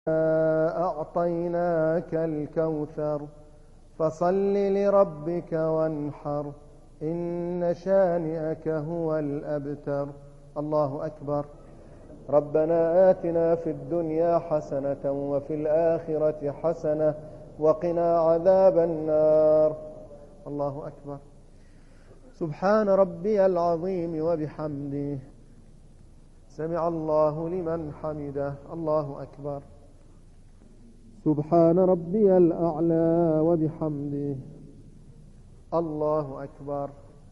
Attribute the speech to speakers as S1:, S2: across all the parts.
S1: أعطيناك الكوثر فصل لربك وانحر إن شانئك هو الأبتر. الله أكبر. ربنا آتنا في الدنيا حسنة وفي الآخرة حسنة وقنا عذاب النار. الله أكبر. سبحان ربي العظيم وبحمده سمع الله لمن حمده. الله أكبر. سبحان ربي الأعلى وبحمده. الله أكبر.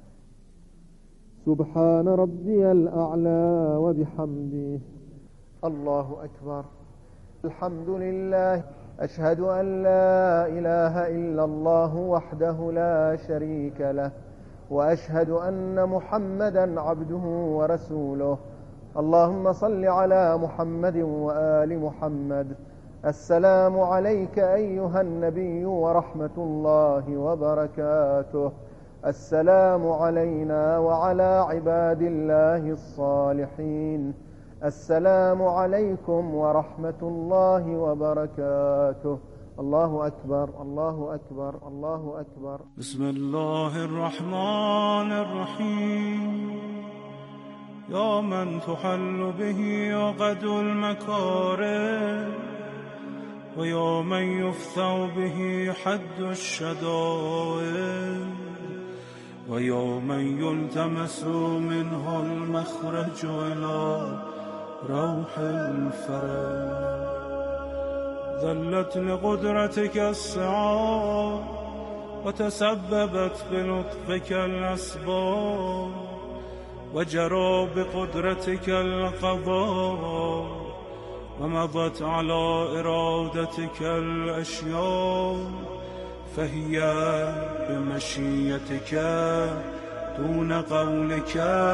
S1: سبحان ربي الأعلى وبحمده. الله أكبر. الحمد لله. أشهد أن لا إله إلا الله وحده لا شريك له وأشهد أن محمدا عبده ورسوله. اللهم صل على محمد وآل محمد. السلام عليك أيها النبي ورحمة الله وبركاته. السلام علينا وعلى عباد الله الصالحين. السلام عليكم ورحمة الله وبركاته. الله أكبر. الله أكبر. الله أكبر.
S2: بسم الله الرحمن الرحيم. يا من تحل به عقد المكارم ويا من يفتح به حد الشدائد ويا من يلتمس منه المخرج إلى روح الفرج. ذلت لقدرتك السعاد وتسببت بلطفك الأسباب وجرى بقدرتك القضاء ومضت على إرادتك الأشياء فهي بمشيتك دون قولك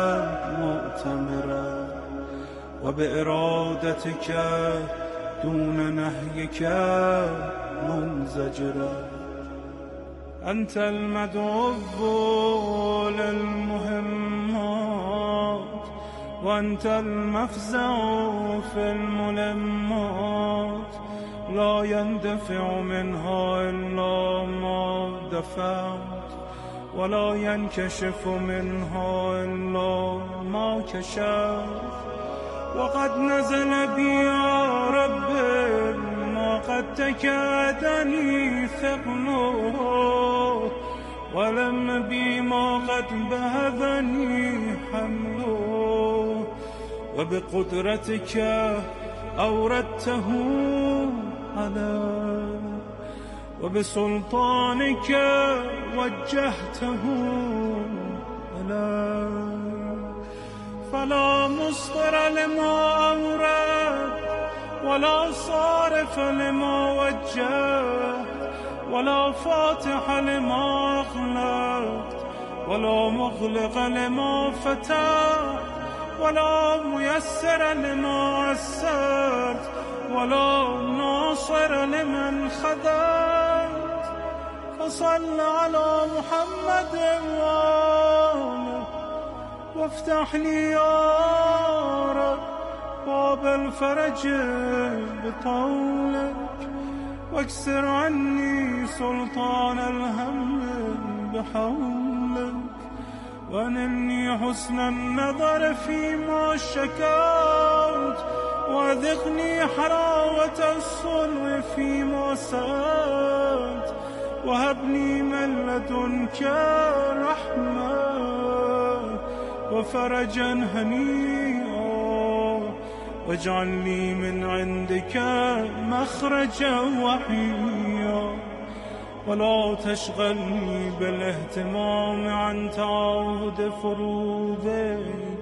S2: مؤتمرة وبإرادتك دون نهيك منزجرة. أنت المدعو للمهمات وأنت المفزع في الملمات لا يندفع منها إلا ما دفعت ولا ينكشف منها إلا ما كشفت. وقد نزل بي يا رب ما قد تكادني ثقله ولم بي ما قد بهذني حمله وبقدرتك أوردته علي وبسلطانك وجهته علي. فلا مصدر لما أورد ولا صارف لما وجهت ولا فاتح لما أغلقت ولا مغلق لما فتحت ولا ميسر لما يسرت ولا ناصر لمن خذلت. فصل على محمد وآله وافتح لي يا رب باب الفرج بطولك واكسر عني سلطان الهم بحولك وانلني حسن النظر فيما شكوت وأذقني حلاوة الصلح فيما سألت وهبني من لدنك رحمة وفرجا هنيئا واجعل لي من عندك مخرجا وحيا ولا تشغلني بالاهتمام عن تعاهد فروضك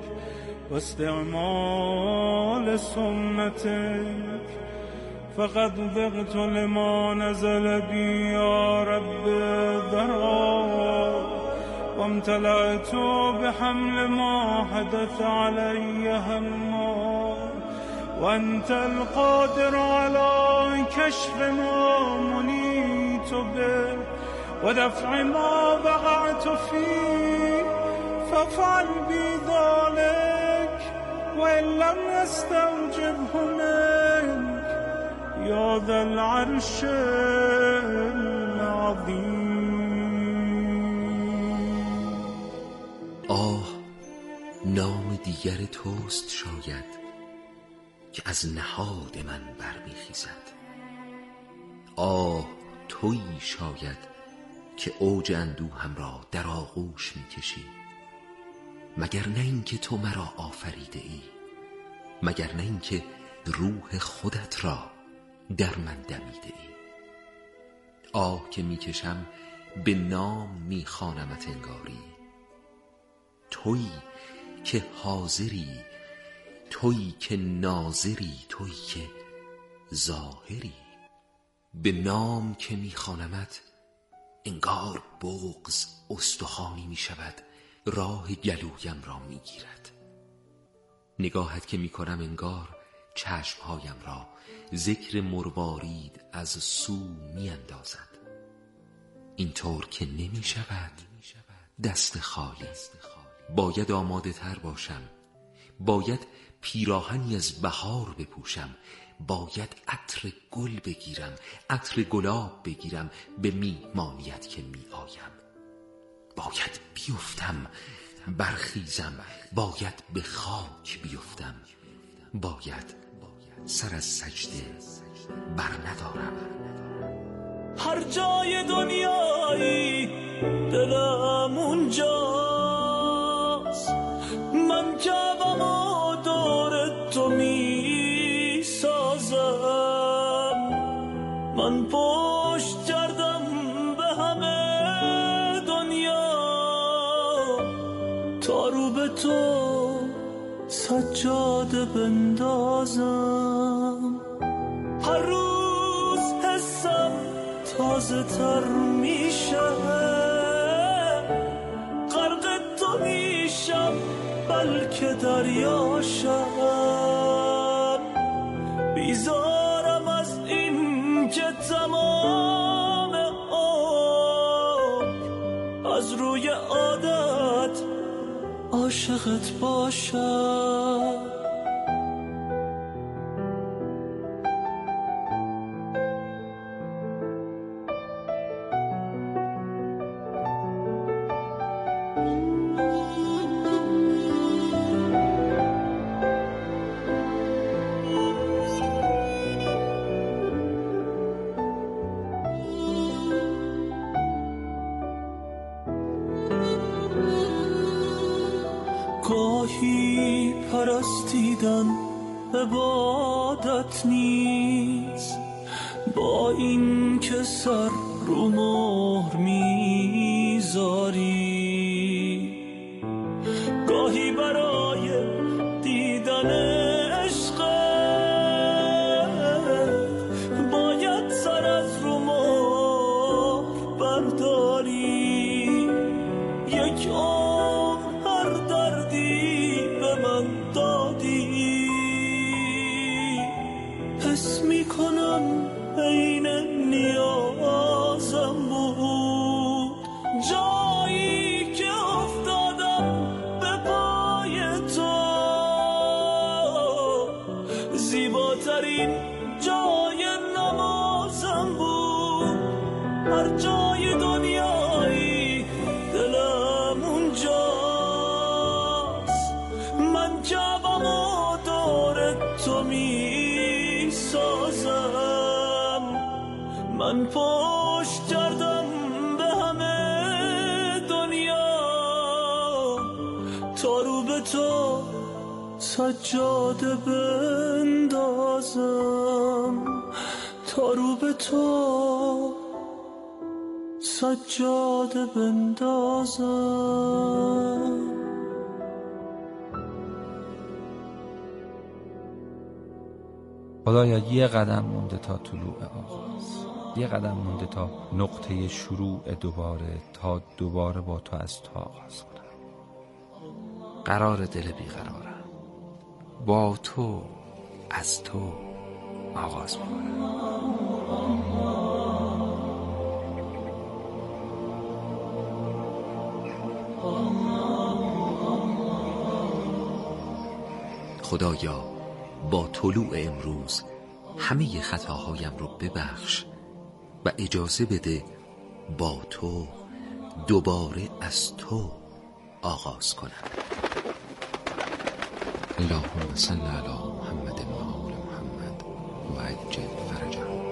S2: واستعمال سنتك. فقد ذقت لما نزل بي يا رب ذرا وامتلأت بحمل ما حدث علي هما وأنت القادر على كشف ما منيت به ودفع ما وقعت فيه فافعل بي ذلك وإن لم يستوجبه منك یا ذا العرش العظیم.
S3: آه نام دیگر توست شاید که از نهاد من برمیخیزد. آه تویی شاید که اوج اندوهم را در آغوش میکشی. مگر نه این که تو مرا آفریده ای؟ مگر نه این که روح خودت را در من دمیده ای؟ آه که میکشم به نام میخوانمت انگاری. تویی که حاضری، تویی که ناظری، تویی که ظاهری. به نام که میخوانمت انگار بغض استخوانی میشود، راه گلویم را میگیرد. نگاهت که میکنم انگار چشمهایم را ذکر مروارید از سو میاندازد. اینطور که نمیشود دست خالی. باید آماده تر باشم، باید پیراهنی از بهار بپوشم، باید عطر گل بگیرم، عطر گلاب بگیرم به میهمانیت که می آیم. باید بیفتم برخیزم، باید به خاک بیفتم، باید سر از سجده بر ندارم.
S4: هر جای دنیایی دلم اونجاست، من کعبم و دور تو می سازم. من پشت کردم به همه دنیا تا رو به تو سجاده بندازم. هر روز حسم تازه تر میشه، غرق تو میشم بلکه دریاشم. بیزارم از این که تمام عمر از روی عادت عاشقت باشم. گاهی پرستیدن عبادت نیست، با این که سر رو مهر میذاری. گاهی برای دیدن عشقت باید سر از رو مهر برداری. یک کنم عین نیازم بود، جایی که افتادم به پای تو. زیباترین جای نمازم بود. هر جای دنیایی دلم اونجاست، من کعبم و دور تو می سازم. من پشت کردم به همه دنیا تا رو به تو سجاده بندازم، تا رو به تو سجاده بندازم.
S5: خدایا یه قدم مونده تا طلوع آغاز، یه قدم مونده تا نقطه شروع دوباره، تا دوباره با تو از تو آغاز کنم. قرار دل بیقرارم، با تو از تو آغاز میکنم.
S3: خدایا با طلوع امروز همه خطاهایم رو ببخش و اجازه بده با تو دوباره از تو آغاز کنم. اللهم صل علی محمد و آل محمد و عجل فرجهم.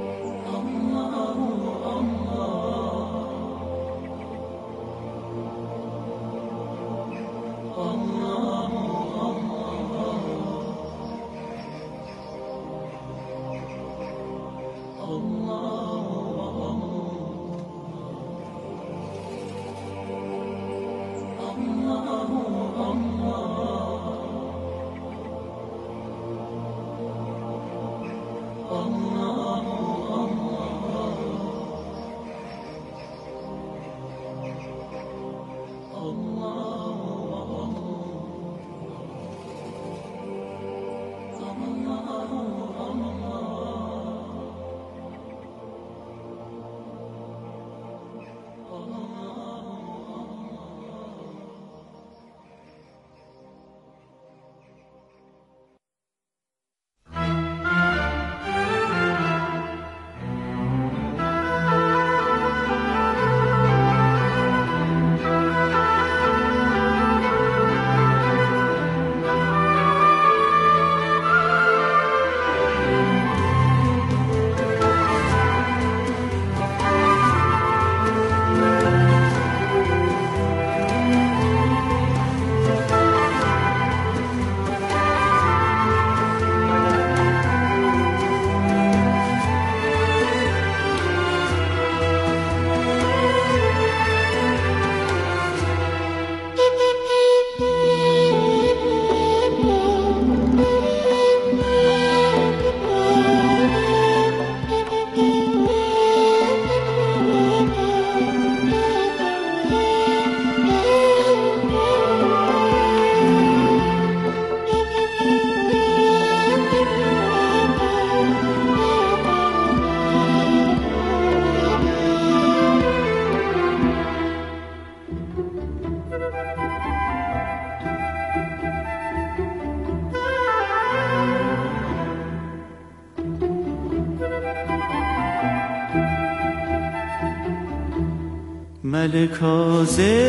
S4: ملکا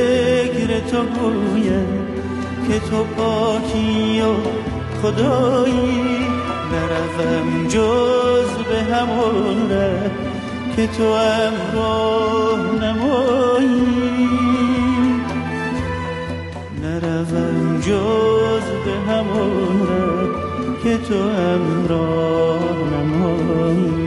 S4: ذکر تو گویم که تو پاکی و خدایی، نروم جز به همون ره که تو امراه نمایی، نروم جز به همون ره که تو امراه نمایی.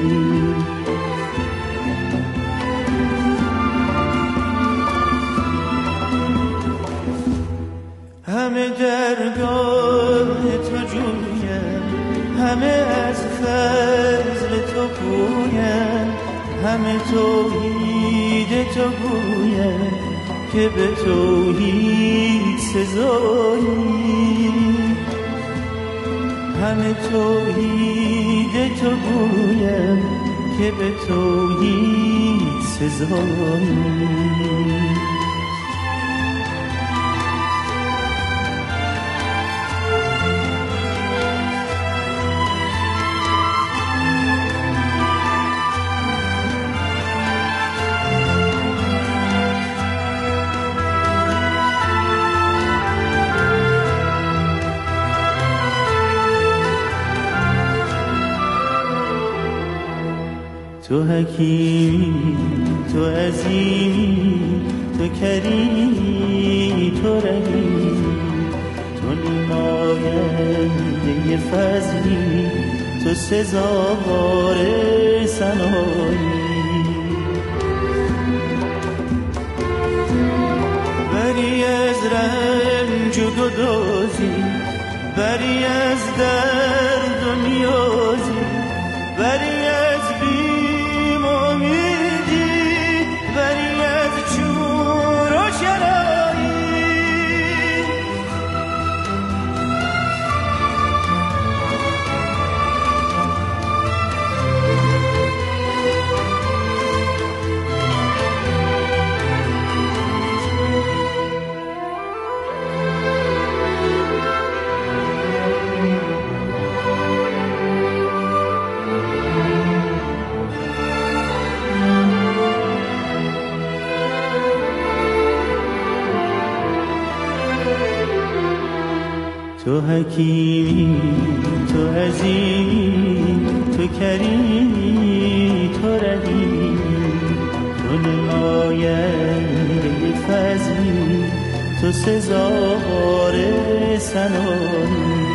S4: همه درگاه تو جویم، همه از فضل تو پویم، همه توحید تو گویم که به توحید سزایی، همه توحید تو گویم که به توحید سزایی. تو حکیمی، تو عظیمی، تو کریمی، تو رحیمی، تو نماینده فضلی، تو سزاوار ثنایی. بری از رنج و گدازی، بری از درد و نیازی، بری از بیم و امیدی، بری از چور و شرایی.
S6: تو حکیمی، تو عظیمی، تو کریمی، تو رحیمی، تو نماینده فضلی، تو سزاوار ثنایی.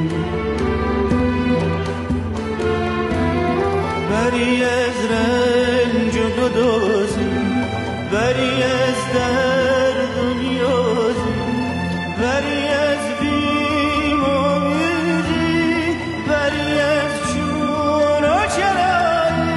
S6: بری از رنج و گدازی، بری از درد و نیازی، بری از بیم و امیدی، بری از چون و چرایی.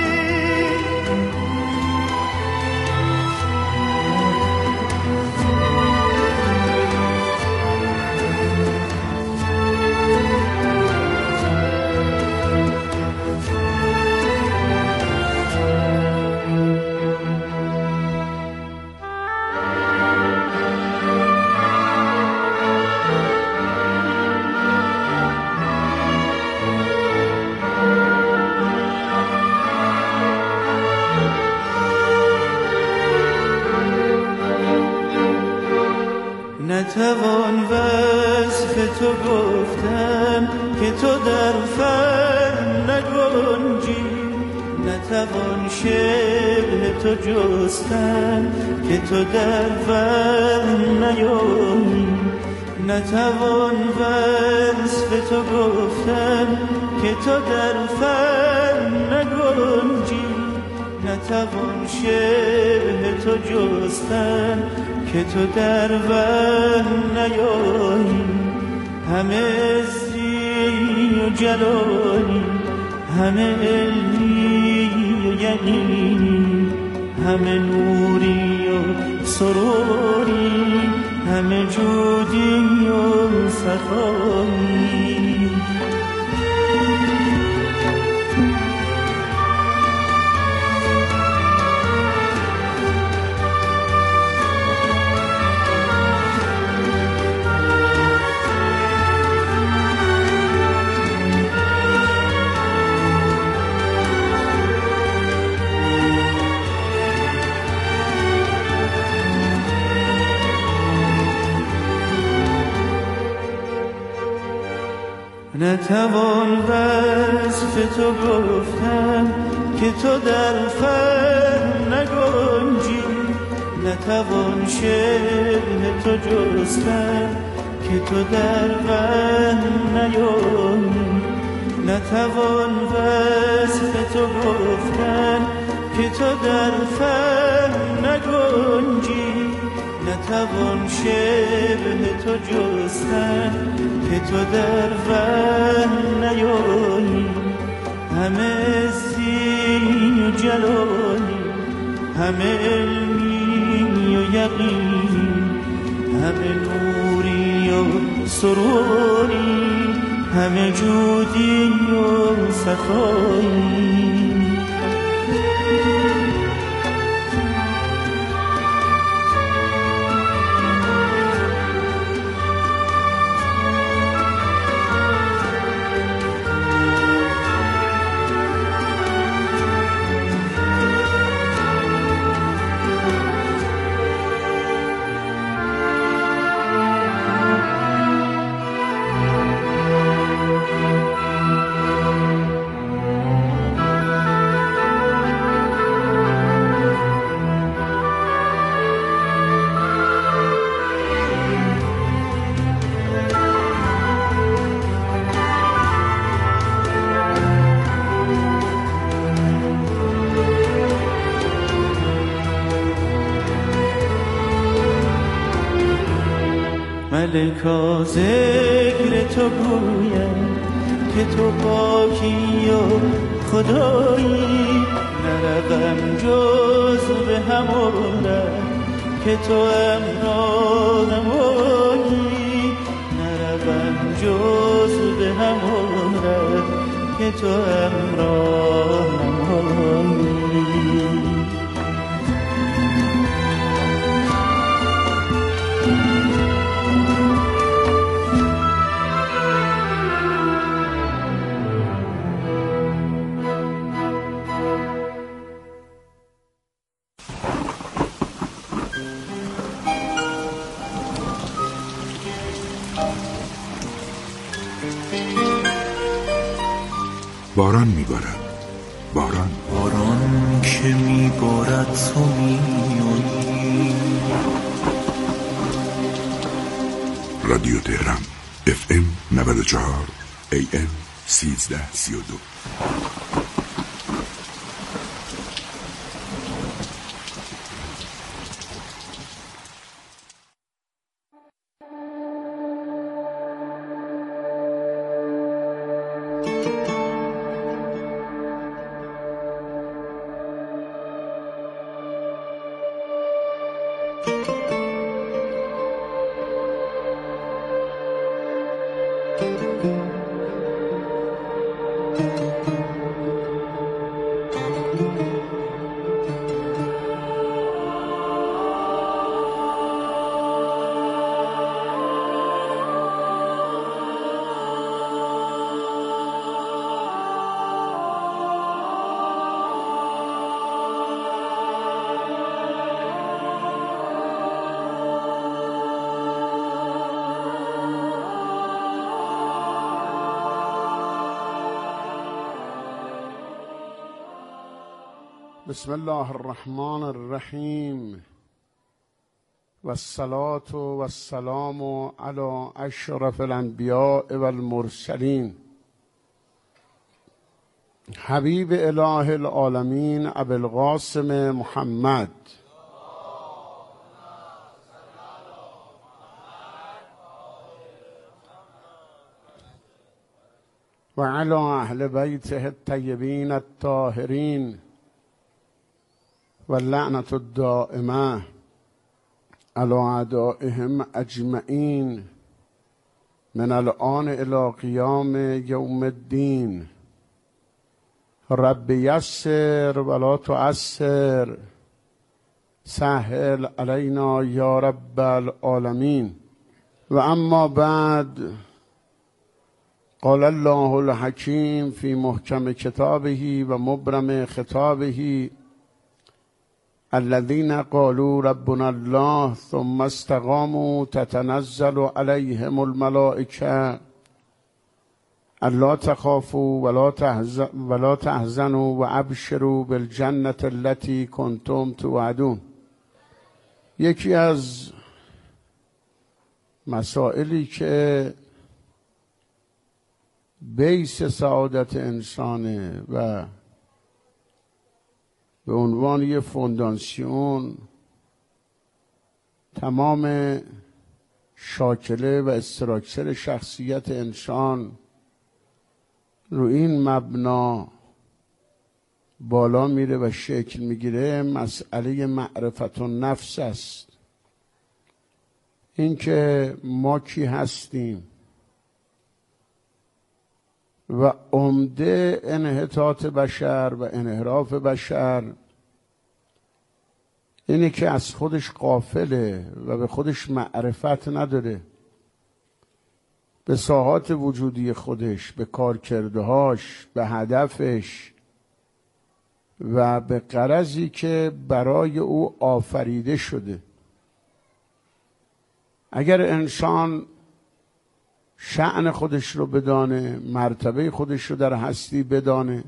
S6: نتوان وصف تو گفتن که تو در فهم نگنجی، نتوان شبه تو جستن که تو در فهم نیایی. نتوان وصف تو گفتن که تو در فهم نگنجی، نتوان شبه تو جستن که تو در وهم نیایی. همه عزی و جلالی، همه علمی و یقینی، همه نوری و سروری، همه جودی و سخایی. نتوان وصف تو گفتن که تو در فهم نگنجی، نتوان شبه تو جستن که تو در وهم نیایی. نتوان وصف تو گفتن که تو در فهم نگنجی، نتوان شبه تو جستن که تو در وهم نیایی. همه عزی و جلالی، همه علمی و یقینی، همه نوری و سروری، همه جودی و سخایی. ملکا ذکر تو گویم که تو پاکی و خدایی، نروم جز به همون که تو امرانمایی، نروم جز به همون که تو امرانمایی.
S7: باران میبارد، باران
S4: که میبارد تو میایی.
S7: رادیو تهران FM 94 AM 1332.
S8: بسم الله الرحمن الرحیم و الصلاة و السلام علی اشرف الانبیاء و المرسلین حبیب اله العالمین ابی القاسم محمد و علی اهل بیته الطیبین الطاهرین و لعنت الدائمه علی اعدائهم اجمعین من الآن الی قیام یوم الدین. رب یسر ولا تعسر، سهل علینا یا رب العالمین. و اما بعد، قال الله الحکیم فی محکم کتابه و مبرم خطابه: الذين قالوا ربنا الله ثم استقاموا تتنزل عليهم الملائكة الا تخافوا ولا تحزنوا وابشروا بالجنة التي كنتم توعدون. یکی از مسائلی که بیس سعادت انسانه و به عنوان یه فونداسیون تمام شاکله و استراکچر شخصیت انسان رو این مبنا بالا میره و شکل میگیره، مسئله معرفت النفس است. این که ما کی هستیم و عمده انحطاط بشر و انحراف بشر اینه که از خودش غافله و به خودش معرفت نداره، به ساحات وجودی خودش، به کارکردهاش، به هدفش و به غرضی که برای او آفریده شده. اگر انسان شأن خودش رو بدانه، مرتبه خودش رو در هستی بدانه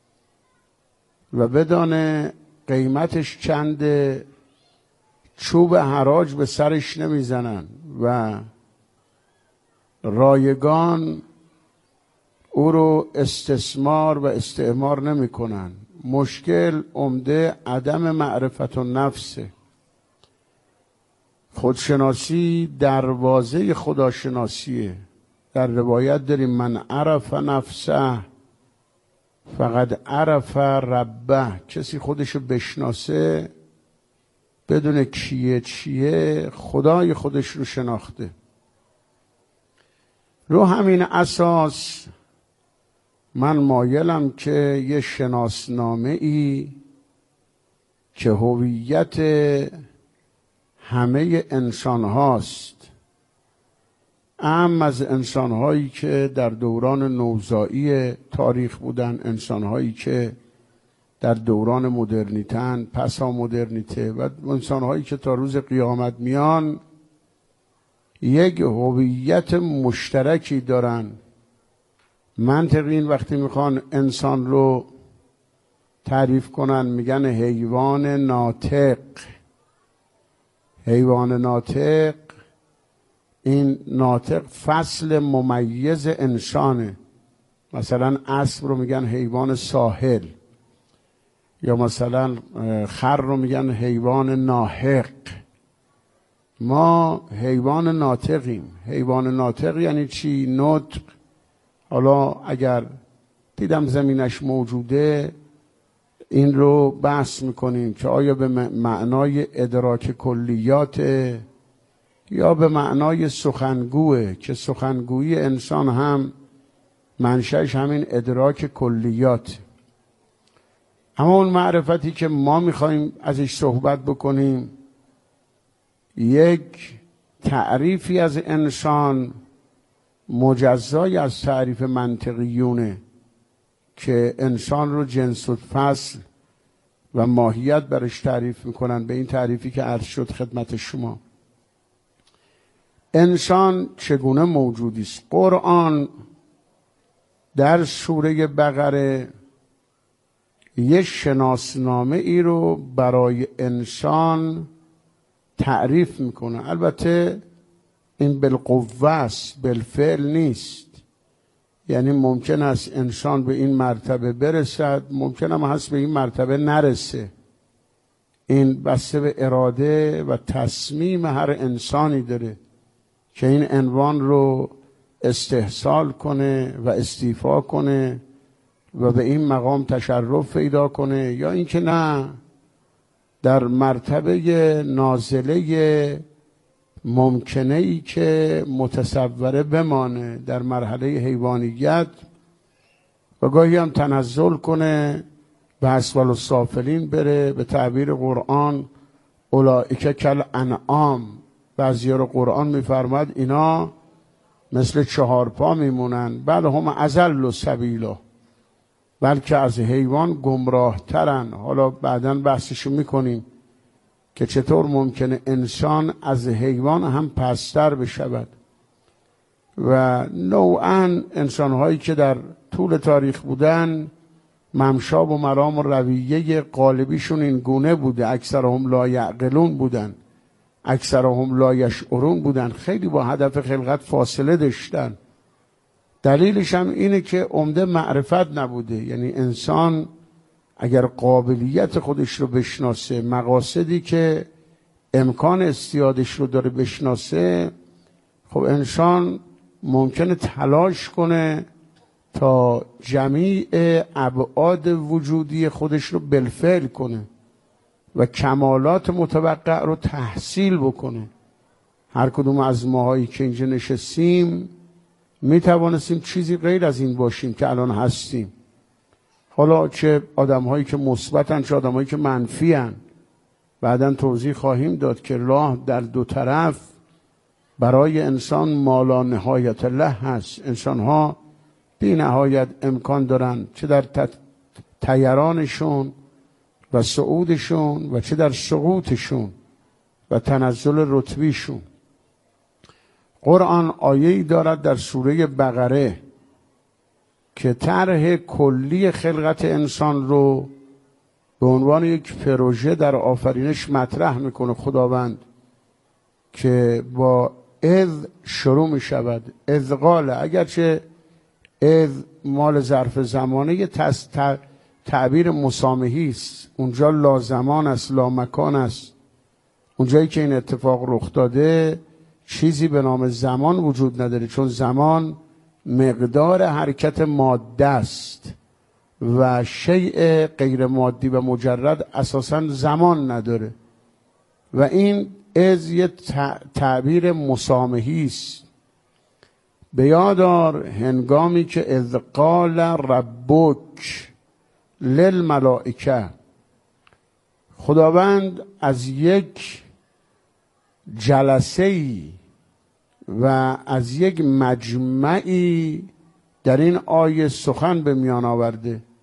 S8: و بدانه قیمتش چنده، چوب حراج به سرش نمیزنن و رایگان او رو استثمار و استعمار نمی کنن. مشکل عمده عدم معرفت النفسه. خودشناسی دروازه خداشناسیه. در روایت داریم من عرف نفسه فقد عرف ربه. کسی خودشو بشناسه بدون کیه چیه خدای خودش رو شناخته. رو همین اساس من مایلم که یه شناسنامه ای که هویت همه انسان هاست، اهم از انسان‌هایی که در دوران نوزایی تاریخ بودن، انسان‌هایی که در دوران مدرنیتن، پسا مدرنیته و انسان‌هایی که تا روز قیامت میان، یک هویت مشترکی دارن منطقین وقتی میخوان انسان رو تعریف کنن میگن حیوان ناطق. حیوان ناطق، این ناطق فصل ممیز انسانه. مثلا اسب رو میگن حیوان ساحل، یا مثلا خر رو میگن حیوان ناحق. ما حیوان ناطقیم. حیوان ناطق یعنی چی؟ نطق. حالا اگر دیدم زمینش موجوده این رو بحث میکنیم که آیا به معنای ادراک کلیات یا به معنای سخنگوه، که سخنگویی انسان هم منشأش همین ادراک کلیات. اما اون معرفتی که ما میخوایم ازش صحبت بکنیم یک تعریفی از انسان مجزای از تعریف منطقیونه که انسان رو جنس و فصل و ماهیت برش تعریف میکنن، به این تعریفی که عرض شد خدمت شما. انسان چگونه موجودی است؟ قرآن در سوره بقره یک شناسنامه ای رو برای انسان تعریف میکنه. البته این بالقوه است، بالفعل نیست. یعنی ممکن است انسان به این مرتبه برسد، ممکن هم هست به این مرتبه نرسه. این بسته به اراده و تصمیم هر انسانی داره که این عنوان رو استحصال کنه و استیفا کنه و به این مقام تشرف پیدا کنه، یا اینکه نه، در مرتبه نازله ممکنه ای که متصوره بمانه در مرحله حیوانیت و گاهی هم تنزل کنه به اسفل السافلین بره. به تعبیر قرآن اولئک کالانعام، بعضی رو قرآن میفرماد اینا مثل چهارپا میمونن، بل هم اضل سبیلا، بلکه از حیوان گمراه ترن. حالا بعداً بحثشو میکنیم که چطور ممکنه انسان از حیوان هم پستر بشود. و نوعاً انسانهایی که در طول تاریخ بودن ممشاب و مرام و رویه غالبیشون این گونه بوده. اکثرهم لا یعقلون بودن، اکثرهم لا یشعرون بودن، خیلی با هدف خلقت فاصله داشتن. دلیلش هم اینه که عمده معرفت نبوده. یعنی انسان اگر قابلیت خودش رو بشناسه، مقاصدی که امکان استیادش رو داره بشناسه، خب انسان ممکنه تلاش کنه تا جمیع ابعاد وجودی خودش رو بالفعل کنه و کمالات متوقع رو تحصیل بکنه. هر کدوم از ماهایی که اینجا نشستیم می توانستیم چیزی غیر از این باشیم که الان هستیم. حالا چه آدم هایی که مثبتن چه آدم هایی که منفی‌ان. بعداً توضیح خواهیم داد که راه در دو طرف برای انسان مالا نهایت له هست. انسان ها بی نهایت امکان دارن، چه در طیرانشون و صعودشون و چه در سقوطشون و تنزل رتبیشون. قرآن آیه‌ای دارد در سوره بقره که طرح کلی خلقت انسان رو به عنوان یک پروژه در آفرینش مطرح میکنه خداوند، که با اذ شروع میشود. اذ قال، اگرچه اذ مال ظرف زمانه یه تعبیر مسامحی است، اونجا لا زمان است، لا مکان است. اونجایی که این اتفاق رخ داده چیزی به نام زمان وجود نداره، چون زمان مقدار حرکت ماده است و شیء غیر مادی و مجرد اساساً زمان نداره. و این از یه تعبیر مسامحی است. به یادار هنگامی که اذ قال ربک للملائکه، خداوند از یک جلسه‌ای و از یک مجمعی در این آیه سخن به میان آورده.